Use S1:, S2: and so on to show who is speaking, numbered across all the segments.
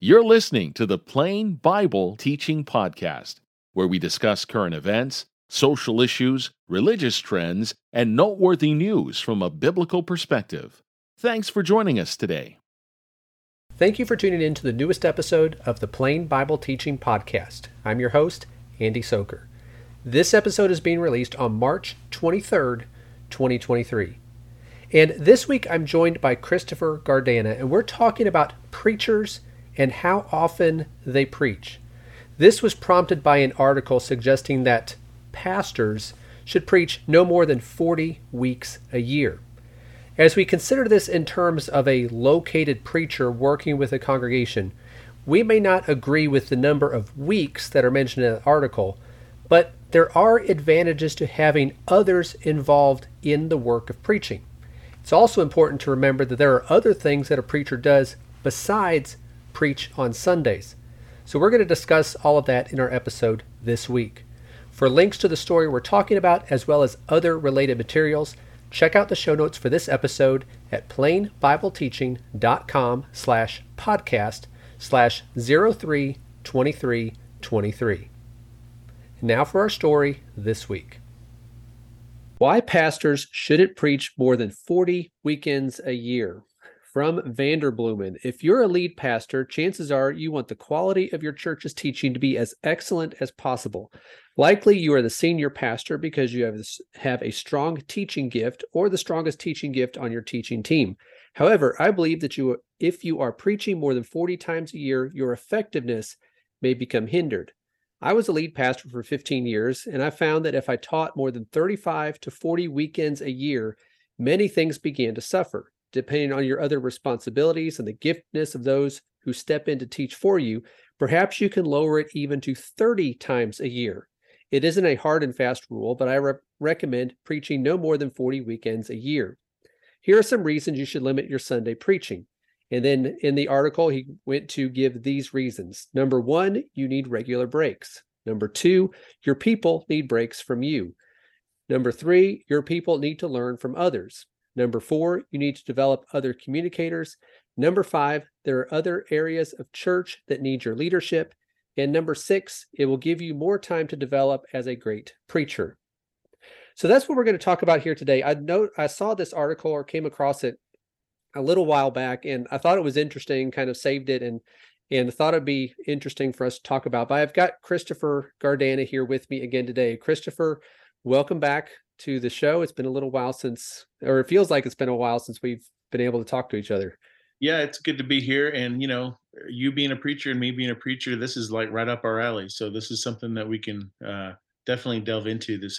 S1: You're listening to the Plain Bible Teaching Podcast, where we discuss current events, social issues, religious trends, and noteworthy news from a biblical perspective. Thanks for joining us today.
S2: Thank you for tuning in to the newest episode of the Plain Bible Teaching Podcast. I'm your host, Andy Soker. This episode is being released on March 23rd, 2023. And this week I'm joined by Christopher Gardana, and we're talking about preachers and how often they preach. This was prompted by an article suggesting that pastors should preach no more than 40 weeks a year. As we consider this in terms of a located preacher working with a congregation, we may not agree with the number of weeks that are mentioned in the article, but there are advantages to having others involved in the work of preaching. It's also important to remember that there are other things that a preacher does besides preach on Sundays. So we're going to discuss all of that in our episode this week. For links to the story we're talking about, as well as other related materials, check out the show notes for this episode at plainbibleteaching.com/podcast/032323. Now for our story this week. Why pastors shouldn't preach more than 40 weekends a year. From Vanderbloemen. If you're a lead pastor, chances are you want the quality of your church's teaching to be as excellent as possible. Likely you are the senior pastor because you have a strong teaching gift or the strongest teaching gift on your teaching team. However, I believe that if you are preaching more than 40 times a year, your effectiveness may become hindered. I was a lead pastor for 15 years, and I found that if I taught more than 35 to 40 weekends a year, many things began to suffer. Depending on your other responsibilities and the giftedness of those who step in to teach for you, perhaps you can lower it even to 30 times a year. It isn't a hard and fast rule, but I recommend preaching no more than 40 weekends a year. Here are some reasons you should limit your Sunday preaching. And then in the article, he went to give these reasons. Number one, you need regular breaks. Number two, your people need breaks from you. Number three, your people need to learn from others. Number four, you need to develop other communicators. Number five, there are other areas of church that need your leadership. And number six, it will give you more time to develop as a great preacher. So that's what we're going to talk about here today. I saw this article or came across it a little while back, and I thought it was interesting, kind of saved it and thought it'd be interesting for us to talk about. But I've got Christopher Gardana here with me again today. Christopher, welcome back to the show. It's been a little while since, or it feels like it's been a while since we've been able to talk to each other.
S3: Yeah, it's good to be here. And, you being a preacher and me being a preacher, this is like right up our alley. So this is something that we can definitely delve into this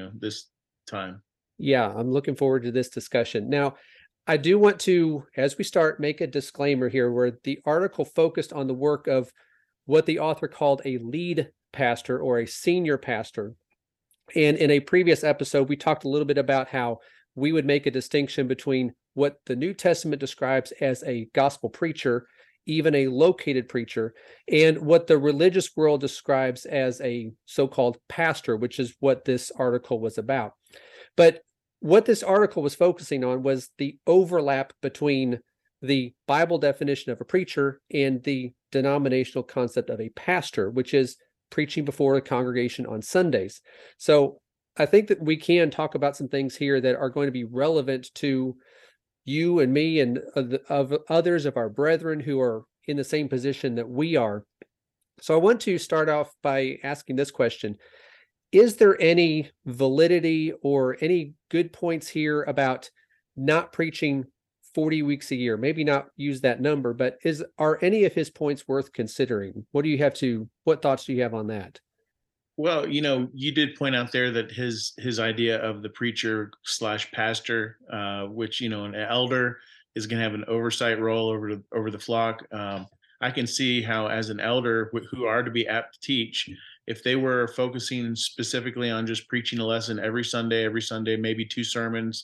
S3: time.
S2: Yeah, I'm looking forward to this discussion. Now, I do want to, as we start, make a disclaimer here where the article focused on the work of what the author called a lead pastor or a senior pastor. And in a previous episode, we talked a little bit about how we would make a distinction between what the New Testament describes as a gospel preacher, even a located preacher, and what the religious world describes as a so-called pastor, which is what this article was about. But what this article was focusing on was the overlap between the Bible definition of a preacher and the denominational concept of a pastor, which is preaching before a congregation on Sundays. So I think that we can talk about some things here that are going to be relevant to you and me and of others of our brethren who are in the same position that we are. So I want to start off by asking this question. Is there any validity or any good points here about not preaching 40 weeks a year? Maybe not use that number, but are any of his points worth considering? What thoughts do you have on that?
S3: Well, you did point out there that his idea of the preacher / pastor, which, an elder is going to have an oversight role over the flock. I can see how as an elder who are to be apt to teach, if they were focusing specifically on just preaching a lesson every Sunday, maybe 2 sermons,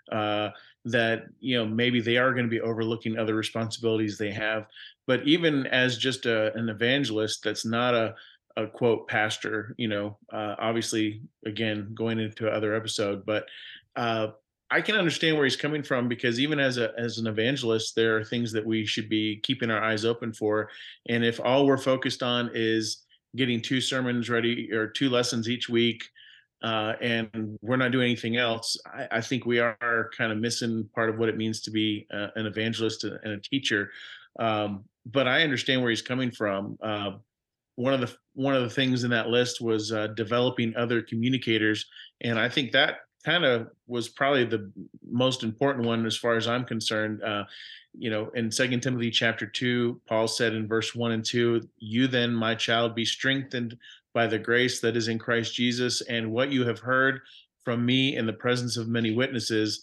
S3: that, maybe they are going to be overlooking other responsibilities they have. But even as just an evangelist, that's not a quote pastor, obviously, again, going into another episode, but I can understand where he's coming from, because even as an evangelist, there are things that we should be keeping our eyes open for. And if all we're focused on is getting 2 sermons ready or 2 lessons each week, and we're not doing anything else, I think we are kind of missing part of what it means to be an evangelist and a teacher. But I understand where he's coming from. One of the things in that list was developing other communicators, and I think that kind of was probably the most important one as far as I'm concerned. In 2 Timothy chapter 2, Paul said in verse 1 and 2, "You then, my child, be strengthened by the grace that is in Christ Jesus, and what you have heard from me in the presence of many witnesses,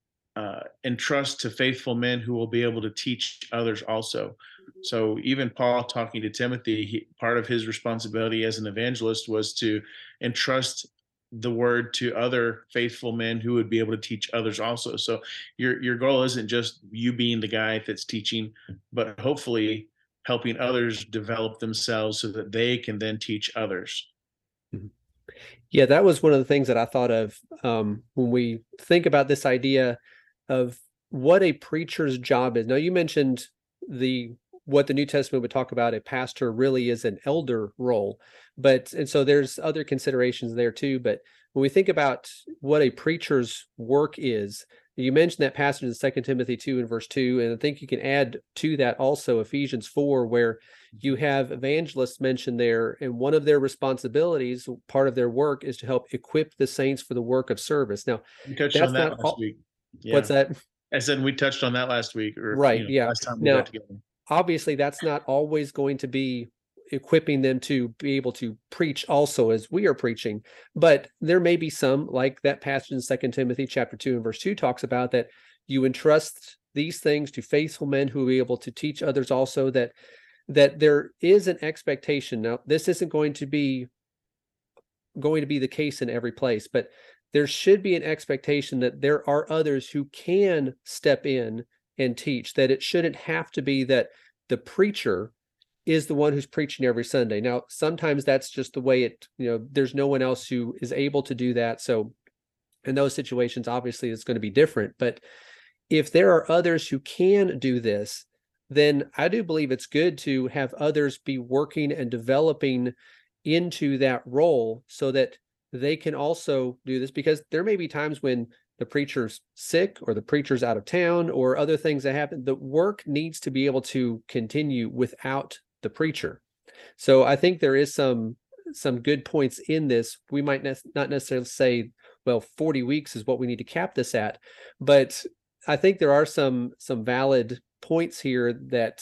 S3: entrust to faithful men who will be able to teach others also." So even Paul talking to Timothy, part of his responsibility as an evangelist was to entrust the word to other faithful men who would be able to teach others also. So your goal isn't just you being the guy that's teaching, but hopefully helping others develop themselves so that they can then teach others.
S2: Yeah, that was one of the things that I thought of when we think about this idea of what a preacher's job is. Now, you mentioned what the New Testament would talk about, a pastor really is an elder role, and so there's other considerations there too. But when we think about what a preacher's work is, you mentioned that passage in 2 Timothy 2 and verse 2, and I think you can add to that also Ephesians 4, where you have evangelists mentioned there, and one of their responsibilities, part of their work, is to help equip the saints for the work of service. Now,
S3: we touched on that last week.
S2: Yeah. What's that?
S3: I said we touched on that last week, or
S2: right? Yeah.
S3: Last time we got together.
S2: Obviously, that's not always going to be equipping them to be able to preach also as we are preaching, but there may be some, like that passage in 2 Timothy chapter 2 and verse 2 talks about, that you entrust these things to faithful men who will be able to teach others also, that there is an expectation. Now, this isn't going to be the case in every place, but there should be an expectation that there are others who can step in and teach, that it shouldn't have to be that the preacher is the one who's preaching every Sunday. Now, sometimes that's just the way there's no one else who is able to do that. So in those situations, obviously it's going to be different. But if there are others who can do this, then I do believe it's good to have others be working and developing into that role so that they can also do this, because there may be times when the preacher's sick or the preacher's out of town or other things that happen. The work needs to be able to continue without the preacher. So I think there is some good points in this. We might not necessarily say, well, 40 weeks is what we need to cap this at, but I think there are some valid points here that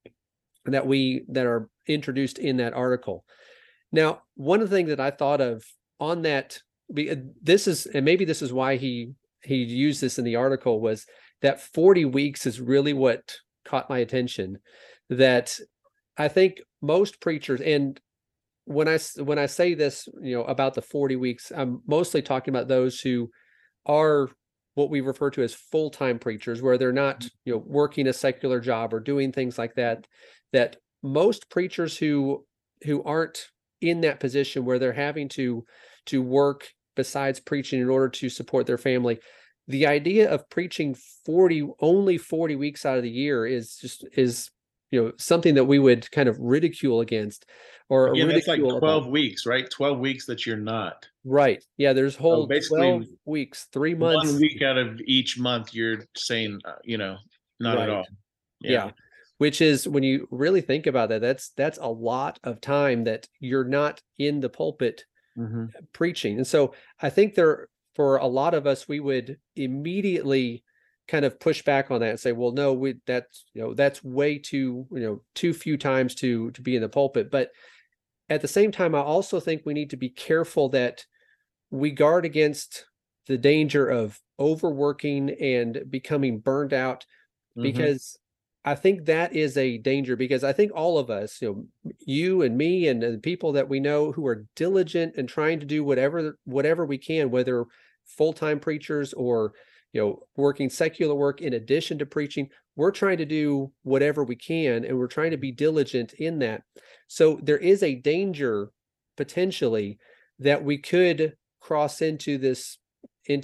S2: are introduced in that article. Now, one of the things that I thought of on that, maybe this is why he used this in the article, was that 40 weeks is really what caught my attention. That I think most preachers, and when I say this, about the 40 weeks, I'm mostly talking about those who are what we refer to as full-time preachers, where they're not, working a secular job or doing things like that. That most preachers who aren't in that position where they're having to work besides preaching in order to support their family, the idea of preaching only 40 weeks out of the year is something that we would kind of ridicule against, or
S3: that's like 12 weeks, right? 12 weeks that you're not.
S2: Right. Yeah, there's whole 12 weeks, 3 months.
S3: 1 week out of each month you're saying, not at all.
S2: Yeah. Which is, when you really think about that, that's a lot of time that you're not in the pulpit preaching. And so I think for a lot of us, we would immediately kind of push back on that and say, well, no, that's way too few times to be in the pulpit. But at the same time, I also think we need to be careful that we guard against the danger of overworking and becoming burned out, because I think that is a danger. Because I think all of us, you and me and the people that we know who are diligent and trying to do whatever we can, whether full-time preachers or working secular work in addition to preaching, we're trying to do whatever we can, and we're trying to be diligent in that. So there is a danger potentially that we could cross into this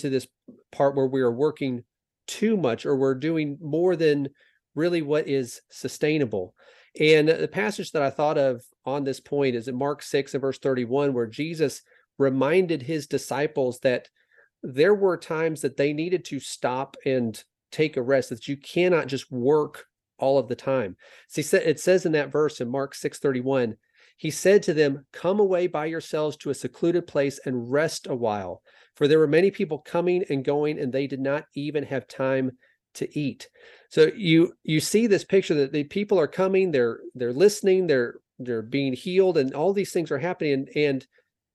S2: part where we are working too much, or we're doing more than really what is sustainable. And the passage that I thought of on this point is in Mark 6 and verse 31, where Jesus reminded his disciples that there were times that they needed to stop and take a rest, that you cannot just work all of the time. So it says in that verse in Mark 6:31, he said to them, "Come away by yourselves to a secluded place and rest a while. For there were many people coming and going, and they did not even have time to eat." So you see this picture that the people are coming, they're listening, they're being healed, and all these things are happening. And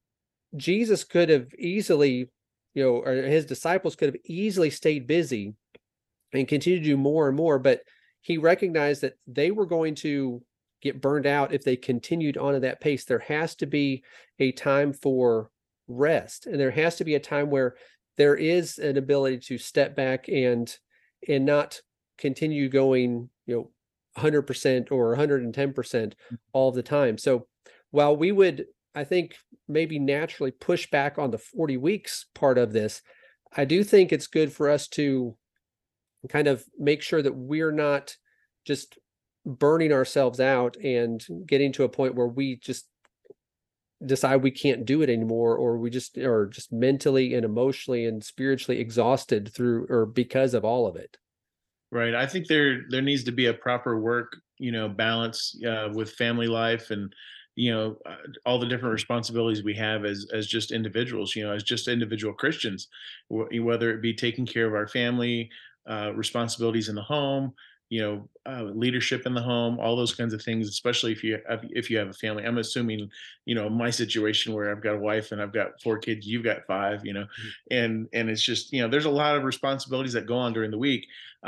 S2: Jesus could have easily, or his disciples could have easily stayed busy and continued to do more and more, but he recognized that they were going to get burned out if they continued on at that pace. There has to be a time for rest, and there has to be a time where there is an ability to step back and not continue going 100% or 110% all the time. So while we would, I think, maybe naturally push back on the 40 weeks part of this, I do think it's good for us to kind of make sure that we're not just burning ourselves out and getting to a point where we just decide we can't do it anymore, or we just are just mentally and emotionally and spiritually exhausted through or because of all of it.
S3: Right. I think there needs to be a proper work, balance with family life and, all the different responsibilities we have as just individuals, as just individual Christians, whether it be taking care of our family, responsibilities in the home, leadership in the home, all those kinds of things, especially if you have a family. I'm assuming, my situation where I've got a wife and I've got 4 kids, you've got 5, and it's just, there's a lot of responsibilities that go on during the week.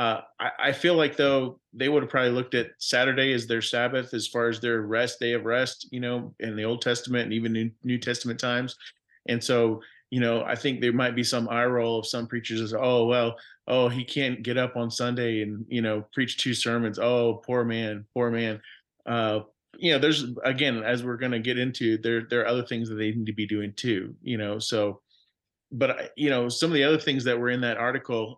S3: I feel like, though, they would have probably looked at Saturday as their Sabbath as far as their day of rest, in the Old Testament and even New Testament times. And so, I think there might be some eye roll of some preachers as, oh, well, oh, he can't get up on Sunday and, preach 2 sermons. Oh, poor man, poor man. There's, again, as we're going to get into, there are other things that they need to be doing too, so, but, some of the other things that were in that article,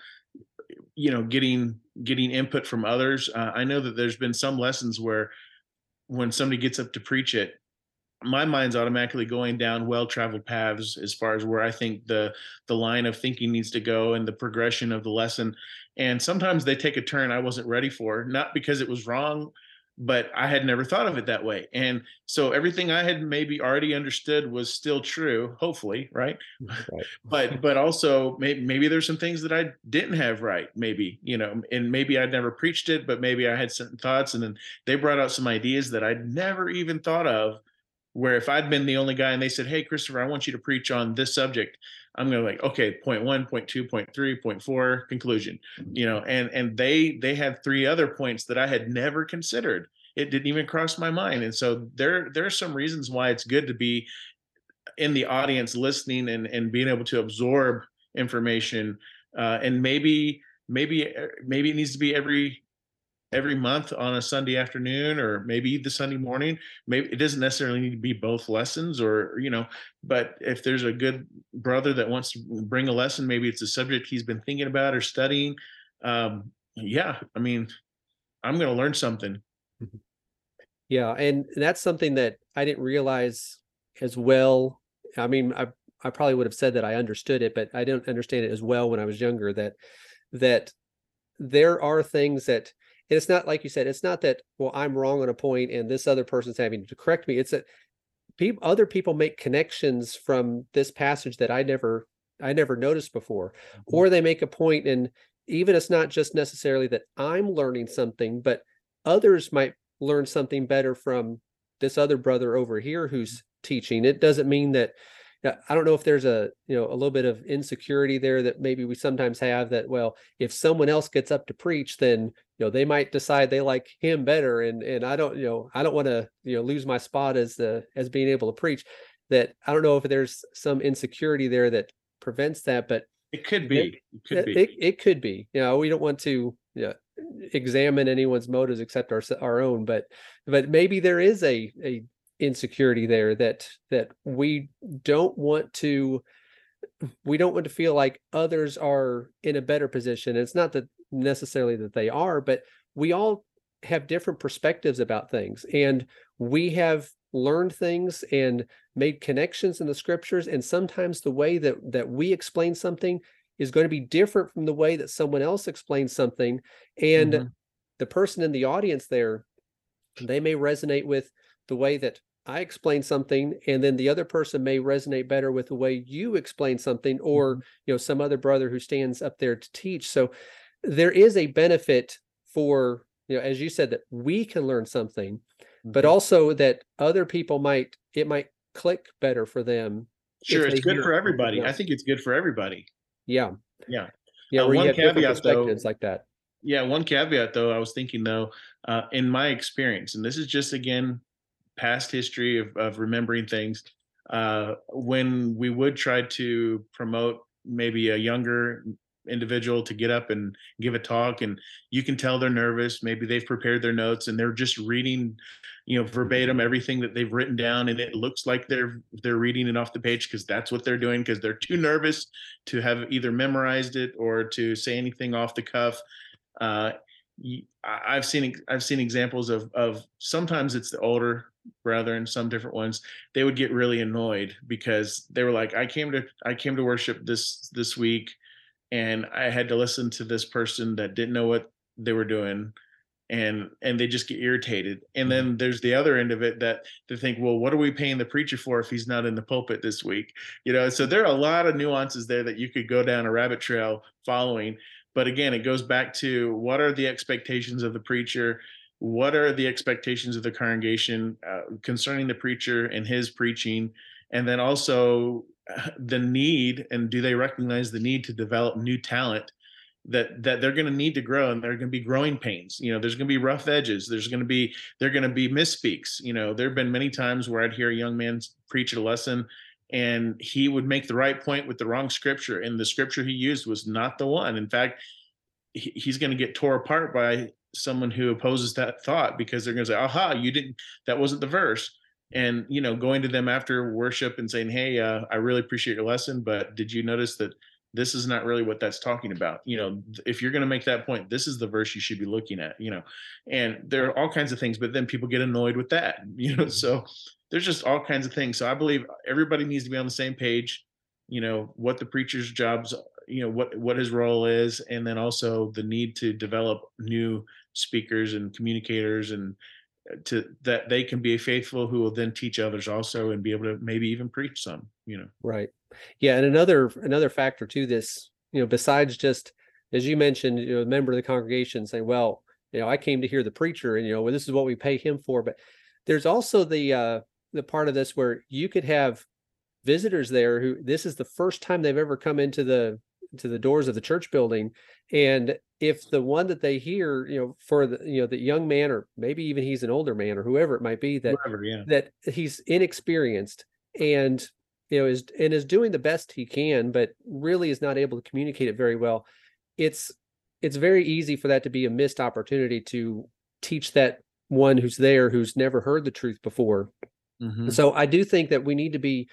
S3: getting input from others. I know that there's been some lessons where when somebody gets up to preach it, my mind's automatically going down well-traveled paths as far as where I think the line of thinking needs to go and the progression of the lesson. And sometimes they take a turn I wasn't ready for, not because it was wrong, but I had never thought of it that way. And so everything I had maybe already understood was still true, hopefully, right? But also maybe there's some things that I didn't have right, maybe, and maybe I'd never preached it, but maybe I had certain thoughts, and then they brought out some ideas that I'd never even thought of, where if I'd been the only guy and they said, "Hey, Christopher, I want you to preach on this subject," I'm going to like, okay, point 1, point 2, point 3, point 4, conclusion, and they had 3 other points that I had never considered. It didn't even cross my mind. And so there are some reasons why it's good to be in the audience listening and being able to absorb information. And maybe it needs to be every month on a Sunday afternoon, or maybe the Sunday morning. Maybe it doesn't necessarily need to be both lessons, or, but if there's a good brother that wants to bring a lesson, maybe it's a subject he's been thinking about or studying. Yeah, I mean, I'm going to learn something.
S2: Yeah. And that's something that I didn't realize as well. I mean, I probably would have said that I understood it, but I didn't understand it as well when I was younger, that there are things that, and it's not like you said, it's not that, well, I'm wrong on a point and this other person's having to correct me. It's that other people make connections from this passage that I never noticed before, or they make a point, and even it's not just necessarily that I'm learning something, but others might learn something better from this other brother over here who's teaching. It doesn't mean that, I don't know if there's a little bit of insecurity there that maybe we sometimes have, that, well, if someone else gets up to preach, then, they might decide they like him better. And I don't want to, lose my spot as being able to preach. That I don't know if there's some insecurity there that prevents that, but
S3: it could be.
S2: It could be. We don't want to examine anyone's motives except our own, but maybe there is a insecurity there that we don't want to we don't want to feel like others are in a better position. It's not that necessarily that they are, but we all have different perspectives about things, and we have learned things and made connections in the scriptures. And sometimes the way that we explain something is going to be different from the way that someone else explains something. And the person in the audience there, they may resonate with the way that I explain something, and then the other person may resonate better with the way you explain something, or some other brother who stands up there to teach. So there is a benefit for, as you said, that we can learn something, but also that other people might click better for them.
S3: Sure, it's good for everybody. I think it's good for everybody.
S2: Yeah.
S3: Yeah.
S2: Where you have different perspectives like that.
S3: Yeah. One caveat, though, I was thinking, though, in my experience, and this is just, again, past history of remembering things, when we would try to promote maybe a younger individual to get up and give a talk, and you can tell they're nervous, maybe they've prepared their notes and they're just reading verbatim everything that they've written down, and it looks like they're reading it off the page because that's what they're doing, because they're too nervous to have either memorized it or to say anything off the cuff. I've seen examples of sometimes it's the older brethren, some different ones, they would get really annoyed because they were like, I came to worship this week, and I had to listen to this person that didn't know what they were doing, and they just get irritated. And then there's the other end of it that they think, well, what are we paying the preacher for if he's not in the pulpit this week? So there are a lot of nuances there that you could go down a rabbit trail following. But again, it goes back to, what are the expectations of the preacher? What are the expectations of the congregation concerning the preacher and his preaching? And then also the need, and do they recognize the need to develop new talent that they're going to need to grow, and there are going to be growing pains. There's going to be rough edges. They're going to be misspeaks. There have been many times where I'd hear a young man preach a lesson, and he would make the right point with the wrong scripture, and the scripture he used was not the one. In fact, he's going to get tore apart by someone who opposes that thought, because they're going to say, aha, that wasn't the verse. And, going to them after worship and saying, hey, I really appreciate your lesson, but did you notice that this is not really what that's talking about? If you're going to make that point, this is the verse you should be looking at, and there are all kinds of things, but then people get annoyed with that, so there's just all kinds of things. So I believe everybody needs to be on the same page, what the preacher's jobs, what his role is, and then also the need to develop new speakers and communicators, and that they can be faithful, who will then teach others also, and be able to maybe even preach some.
S2: Right. Yeah. And another factor to this, besides just, as you mentioned, a member of the congregation saying, well, I came to hear the preacher, and well, this is what we pay him for. But there's also the part of this where you could have visitors there who, this is the first time they've ever come into the doors of the church building. And if the one that they hear, for the young man, or maybe even he's an older man, or whoever it might be, that he's inexperienced and is doing the best he can, but really is not able to communicate it very well, it's very easy for that to be a missed opportunity to teach that one who's there, who's never heard the truth before. So I do think that we need to be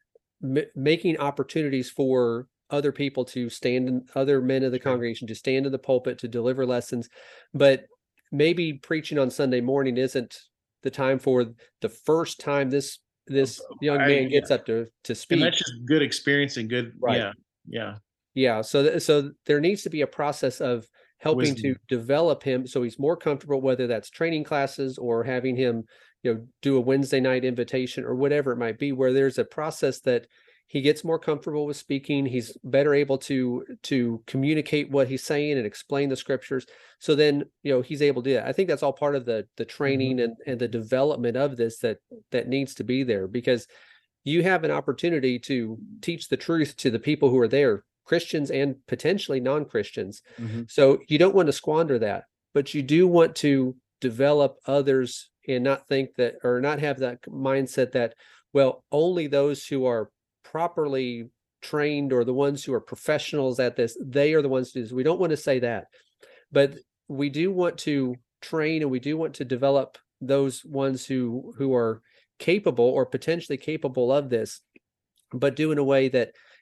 S2: making opportunities for other people to other men of the congregation to stand in the pulpit, to deliver lessons. But maybe preaching on Sunday morning isn't the time for the first time this young man gets up to speak.
S3: And that's just good experience and good.
S2: Right.
S3: Yeah.
S2: So there needs to be a process of helping
S3: Wisdom.
S2: to develop him so he's more comfortable, whether that's training classes or having him, do a Wednesday night invitation or whatever it might be, where there's a process that he gets more comfortable with speaking. He's better able to communicate what he's saying and explain the scriptures. So then, he's able to do that. I think that's all part of the training and the development of this that needs to be there, because you have an opportunity to teach the truth to the people who are there, Christians and potentially non-Christians. So you don't want to squander that, but you do want to develop others and not think that, or not have that mindset that, well, only those who are properly trained, or the ones who are professionals at this, they are the ones to do this. We don't want to say that, but we do want to train, and we do want to develop those ones who are capable or potentially capable of this, but do in a way that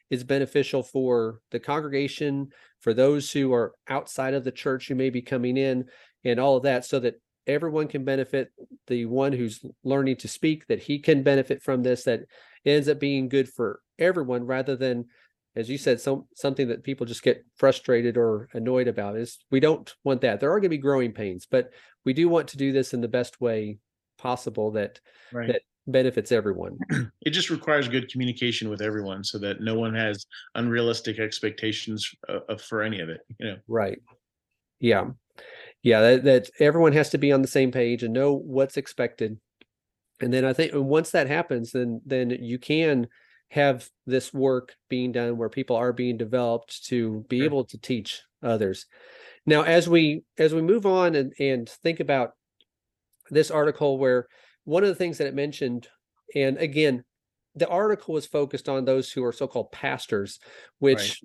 S2: is beneficial for the congregation, for those who are outside of the church who may be coming in, and all of that, so that everyone can benefit. The one who's learning to speak, that he can benefit from this, that ends up being good for everyone, rather than, as you said, something that people just get frustrated or annoyed about. Is we don't want that. There are going to be growing pains, but we do want to do this in the best way possible that benefits everyone.
S3: It just requires good communication with everyone so that no one has unrealistic expectations for any of it,
S2: Right. Yeah. That everyone has to be on the same page and know what's expected. And then I think once that happens, then you can have this work being done where people are being developed to be able to teach others. Now, as we move on and think about this article, where one of the things that it mentioned, and again, the article was focused on those who are so-called pastors, which,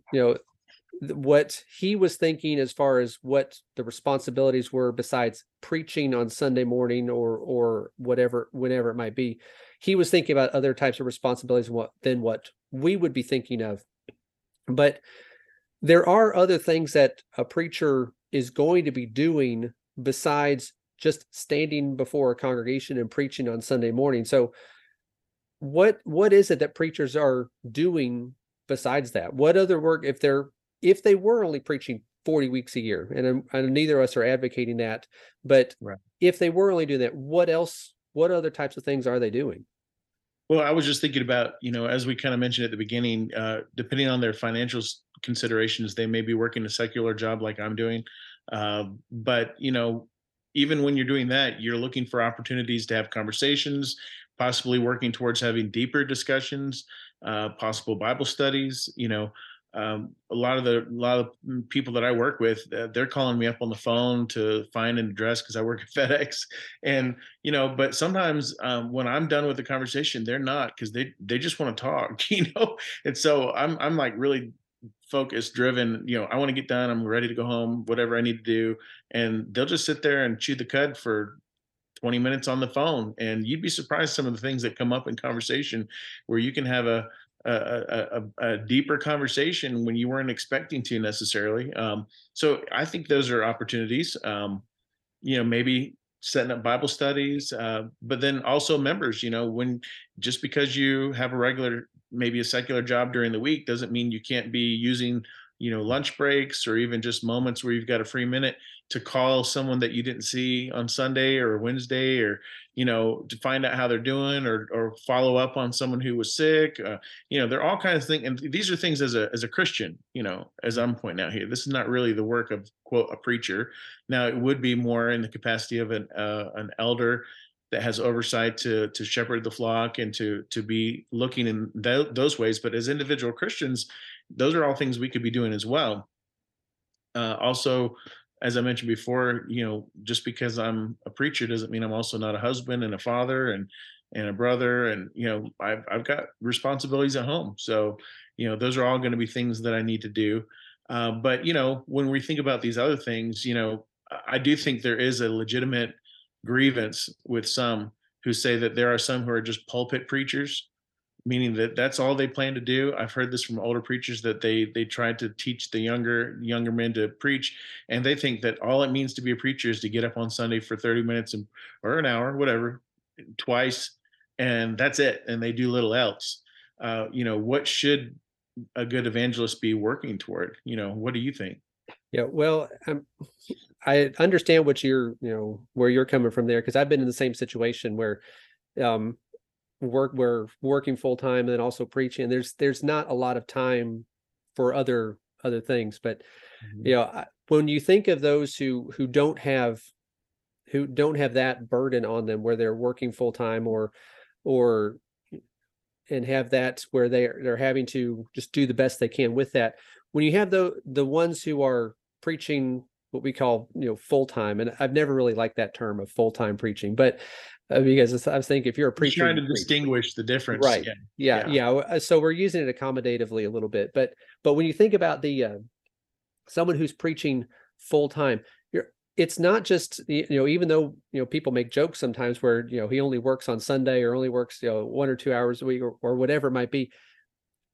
S2: what he was thinking as far as what the responsibilities were besides preaching on Sunday morning or whatever, whenever it might be. He was thinking about other types of responsibilities than what we would be thinking of. But there are other things that a preacher is going to be doing besides just standing before a congregation and preaching on Sunday morning. So what is it that preachers are doing besides that? What other work, if they were only preaching 40 weeks a year, and neither of us are advocating that, but if they were only doing that, what other types of things are they doing?
S3: Well, I was just thinking about, as we kind of mentioned at the beginning, depending on their financial considerations, they may be working a secular job like I'm doing. But, even when you're doing that, you're looking for opportunities to have conversations, possibly working towards having deeper discussions, possible Bible studies. A lot of people that I work with, they're calling me up on the phone to find an address because I work at FedEx, and but sometimes when I'm done with the conversation, they're not, because they just want to talk, and so I'm like really focused, driven. I want to get done. I'm ready to go home, whatever I need to do, and they'll just sit there and chew the cud for 20 minutes on the phone, and you'd be surprised some of the things that come up in conversation where you can have a deeper conversation when you weren't expecting to necessarily. So I think those are opportunities. Maybe setting up Bible studies, but then also members. When just because you have maybe a secular job during the week doesn't mean you can't be using lunch breaks or even just moments where you've got a free minute to call someone that you didn't see on Sunday or Wednesday, or to find out how they're doing, or follow up on someone who was sick. There are all kinds of things, and these are things as a Christian. As I'm pointing out here, this is not really the work of, quote, a preacher. Now, it would be more in the capacity of an elder that has oversight to shepherd the flock and to be looking in those ways. But as individual Christians, those are all things we could be doing as well. Also, as I mentioned before, just because I'm a preacher doesn't mean I'm also not a husband and a father and a brother. And, I've got responsibilities at home. So, those are all going to be things that I need to do. But, when we think about these other things, I do think there is a legitimate grievance with some who say that there are some who are just pulpit preachers, meaning that that's all they plan to do. I've heard this from older preachers that they tried to teach the younger men to preach, and they think that all it means to be a preacher is to get up on Sunday for 30 minutes or an hour, whatever, twice, and that's it, and they do little else. What should a good evangelist be working toward? What do you think?
S2: Yeah, well, I understand what where you're coming from there, because I've been in the same situation where we're working full time and then also preaching. There's not a lot of time for other things. But when you think of those who don't have that burden on them, where they're working full time or and have that where they're having to just do the best they can with that. When you have the ones who are preaching what we call full time, and I've never really liked that term of full time preaching, but because I was thinking, if you're a preacher,
S3: trying to distinguish the difference,
S2: right? Yeah. So we're using it accommodatively a little bit, but when you think about someone who's preaching full time, it's not just even though people make jokes sometimes where he only works on Sunday or only works 1 or 2 hours a week or whatever it might be.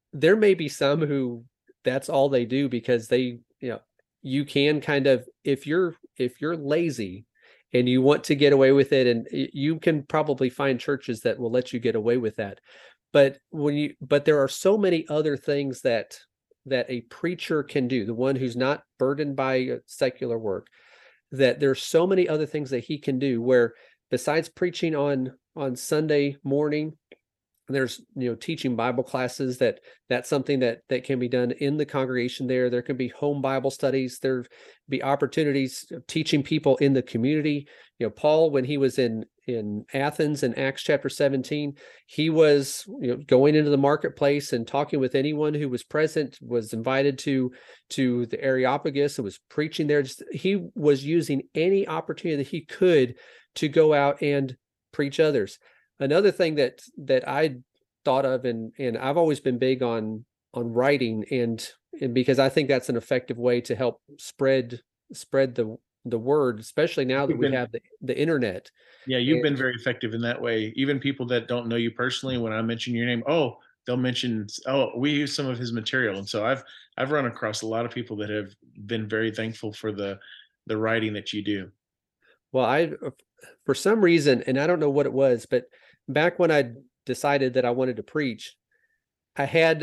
S2: there may be some who that's all they do because they, you can kind of, if you're lazy and you want to get away with it, and you can probably find churches that will let you get away with that. But but there are so many other things that a preacher can do, the one who's not burdened by secular work, that there's so many other things that he can do, where besides preaching on Sunday morning, there's teaching Bible classes, that's something that can be done in the congregation. There can be home Bible studies, there be opportunities of teaching people in the community. Paul, when he was in Athens in Acts chapter 17, he was going into the marketplace and talking with anyone who was present, was invited to the Areopagus and was preaching there. He was using any opportunity that he could to go out and preach others. Another thing that I thought of, and I've always been big on writing, and because I think that's an effective way to help spread the word, especially now that we have the internet.
S3: Yeah, you've been very effective in that way. Even people that don't know you personally, when I mention your name, they'll mention, we use some of his material. And so I've run across a lot of people that have been very thankful for the writing that you do.
S2: Well, for some reason, and I don't know what it was, but back when I decided that I wanted to preach, I had,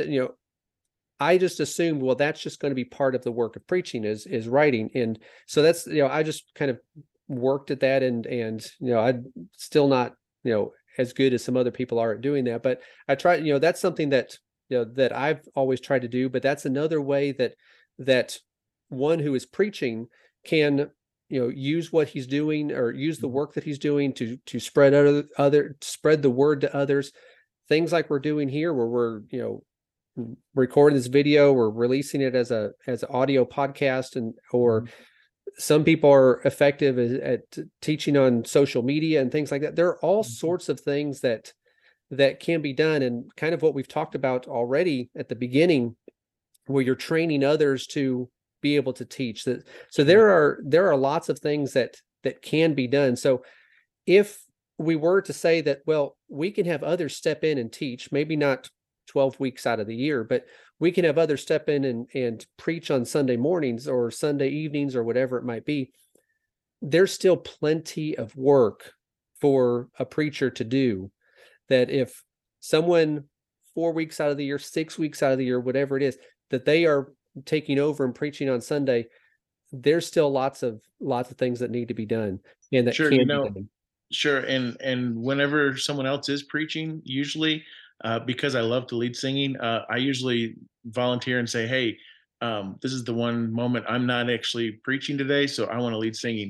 S2: I just assumed, well, that's just going to be part of the work of preaching is writing. And so that's, I just kind of worked at that, and I'm still not, as good as some other people are at doing that, but I try, that's something that, that I've always tried to do. But that's another way that one who is preaching can use what he's doing, or use the work that he's doing to spread spread the word to others. Things like we're doing here, where we're recording this video, we're releasing it as an audio podcast, or some people are effective at teaching on social media and things like that. There are all sorts of things that can be done, and kind of what we've talked about already at the beginning, where you're training others to be able to teach that. So there are lots of things that can be done. So if we were to say that, well, we can have others step in and teach, maybe not 12 weeks out of the year, but we can have others step in and preach on Sunday mornings or Sunday evenings or whatever it might be. There's still plenty of work for a preacher to do, that if someone 4 weeks out of the year, 6 weeks out of the year, whatever it is, that they are taking over and preaching on Sunday, there's still lots of things that need to be done, and that
S3: Sure,
S2: can be done.
S3: Sure. And whenever someone else is preaching, usually, because I love to lead singing, I usually volunteer and say, hey, this is the one moment I'm not actually preaching today, so I want to lead singing.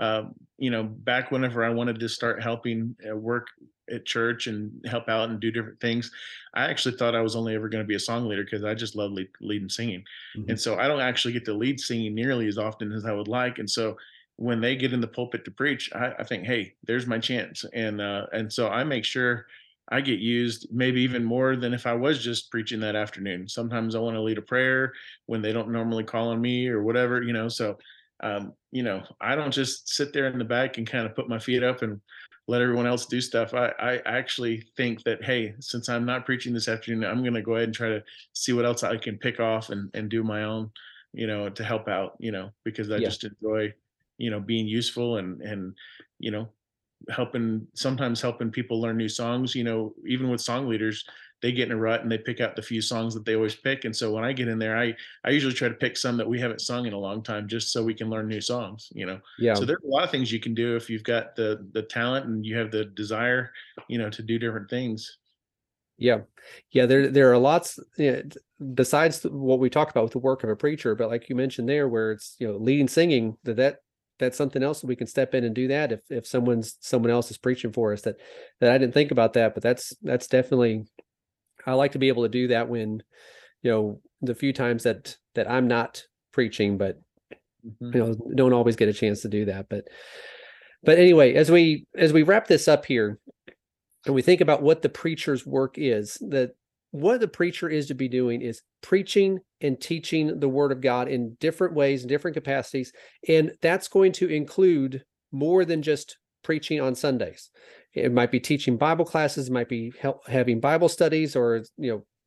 S3: Back whenever I wanted to start helping work at church and help out and do different things, I actually thought I was only ever going to be a song leader, because I just love leading singing.
S2: Mm-hmm.
S3: And so I don't actually get to lead singing nearly as often as I would like. And so when they get in the pulpit to preach, I think, hey, there's my chance. And so I make sure I get used, maybe even more than if I was just preaching that afternoon. Sometimes I want to lead a prayer when they don't normally call on me or whatever, so I don't just sit there in the back and kind of put my feet up and let everyone else do stuff. I actually think that, hey, since I'm not preaching this afternoon, I'm going to go ahead and try to see what else I can pick off and do my own, to help out, because I just enjoy, being useful and sometimes helping people learn new songs. Even with song leaders, they get in a rut and they pick out the few songs that they always pick. And so when I get in there, I usually try to pick some that we haven't sung in a long time, just so we can learn new songs,
S2: Yeah.
S3: So there's a lot of things you can do if you've got the talent and you have the desire, to do different things.
S2: Yeah. There are lots, besides what we talked about with the work of a preacher, but like you mentioned there, where it's, leading singing, that's something else that we can step in and do that if someone else is preaching for us. That I didn't think about that, but that's definitely, I like to be able to do that when, the few times that I'm not preaching, but don't always get a chance to do that. But anyway, as we wrap this up here, and we think about what the preacher's work is, that what the preacher is to be doing is preaching and teaching the word of God in different ways, in different capacities. And that's going to include more than just preaching on Sundays. It might be teaching Bible classes, it might be having Bible studies, or,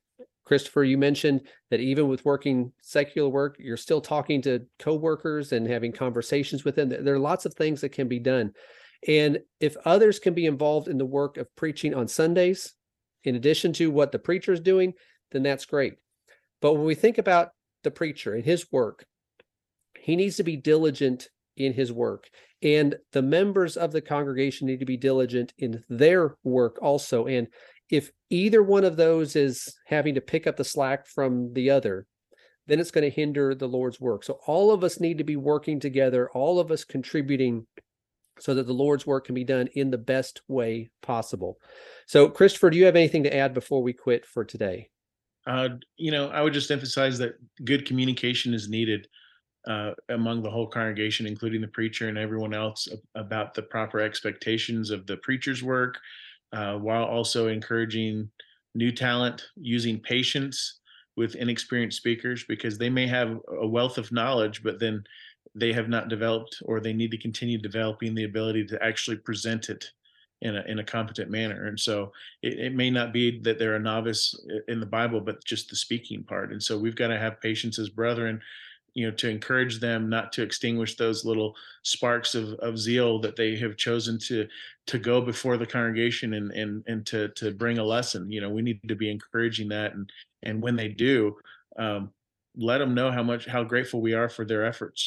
S2: Christopher, you mentioned that even with working secular work, you're still talking to coworkers and having conversations with them. There are lots of things that can be done. And if others can be involved in the work of preaching on Sundays, in addition to what the preacher is doing, then that's great. But when we think about the preacher and his work, he needs to be diligent in his work. And the members of the congregation need to be diligent in their work also. And if either one of those is having to pick up the slack from the other, then it's going to hinder the Lord's work. So all of us need to be working together, all of us contributing so that the Lord's work can be done in the best way possible. So, Christopher, do you have anything to add before we quit for today?
S3: I would just emphasize that good communication is needed among the whole congregation, including the preacher and everyone else, about the proper expectations of the preacher's work, while also encouraging new talent, using patience with inexperienced speakers, because they may have a wealth of knowledge, but then they have not developed, or they need to continue developing the ability to actually present it in a competent manner. And so it may not be that they're a novice in the Bible, but just the speaking part. And so we've got to have patience as brethren, to encourage them not to extinguish those little sparks of zeal that they have chosen to go before the congregation and to bring a lesson. We need to be encouraging that. And when they do, let them know how grateful we are for their efforts,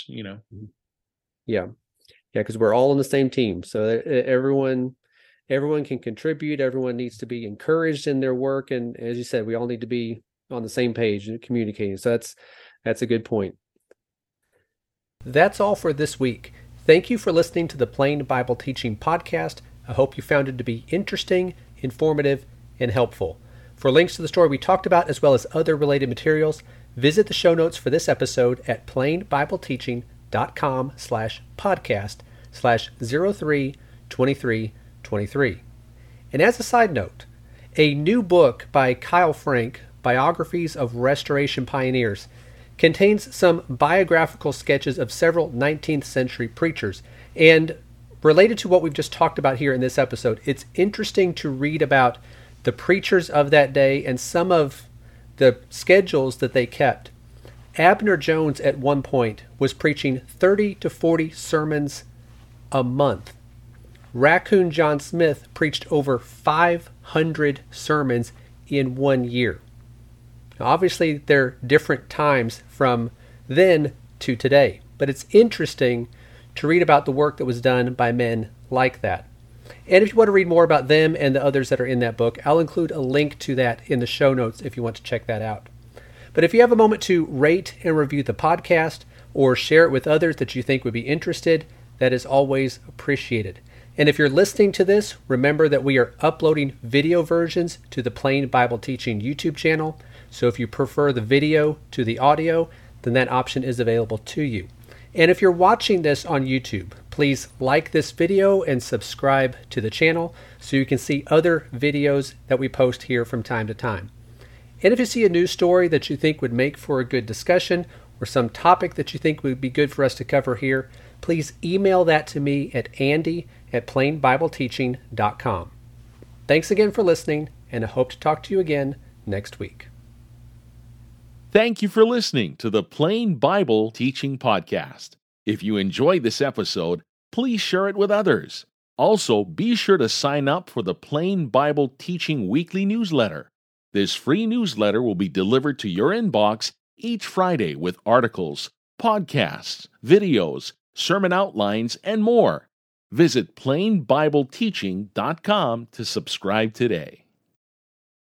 S2: Yeah. Because we're all on the same team. So everyone can contribute. Everyone needs to be encouraged in their work. And as you said, we all need to be on the same page and communicating. So that's a good point. That's all for this week. Thank you for listening to the Plain Bible Teaching Podcast. I hope you found it to be interesting, informative, and helpful. For links to the story we talked about, as well as other related materials, visit the show notes for this episode at plainbibleteaching.com/podcast/032323. And as a side note, a new book by Kyle Frank, Biographies of Restoration Pioneers, contains some biographical sketches of several 19th century preachers. And related to what we've just talked about here in this episode, it's interesting to read about the preachers of that day and some of the schedules that they kept. Abner Jones at one point was preaching 30 to 40 sermons a month. Raccoon John Smith preached over 500 sermons in 1 year. Now, obviously, there are different times from then to today, but it's interesting to read about the work that was done by men like that. And if you want to read more about them and the others that are in that book, I'll include a link to that in the show notes if you want to check that out. But if you have a moment to rate and review the podcast or share it with others that you think would be interested, that is always appreciated. And if you're listening to this, remember that we are uploading video versions to the Plain Bible Teaching YouTube channel. So if you prefer the video to the audio, then that option is available to you. And if you're watching this on YouTube, please like this video and subscribe to the channel so you can see other videos that we post here from time to time. And if you see a news story that you think would make for a good discussion or some topic that you think would be good for us to cover here, please email that to me at andy@plainbibleteaching.com. Thanks again for listening, and I hope to talk to you again next week.
S1: Thank you for listening to the Plain Bible Teaching Podcast. If you enjoyed this episode, please share it with others. Also, be sure to sign up for the Plain Bible Teaching Weekly Newsletter. This free newsletter will be delivered to your inbox each Friday with articles, podcasts, videos, sermon outlines, and more. Visit plainbibleteaching.com to subscribe today.